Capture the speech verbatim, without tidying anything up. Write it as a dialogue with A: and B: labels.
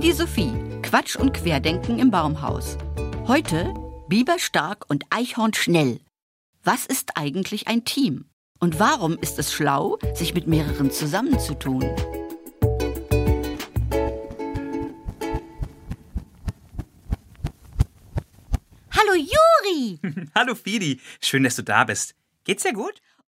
A: Fidi Sophie, Quatsch und Querdenken im Baumhaus. Heute Biber stark und Eichhorn schnell. Was ist eigentlich ein Team? Und warum ist es schlau, sich mit mehreren zusammenzutun?
B: Hallo Juri!
C: Hallo Fidi, schön, dass du da bist. Geht's dir gut?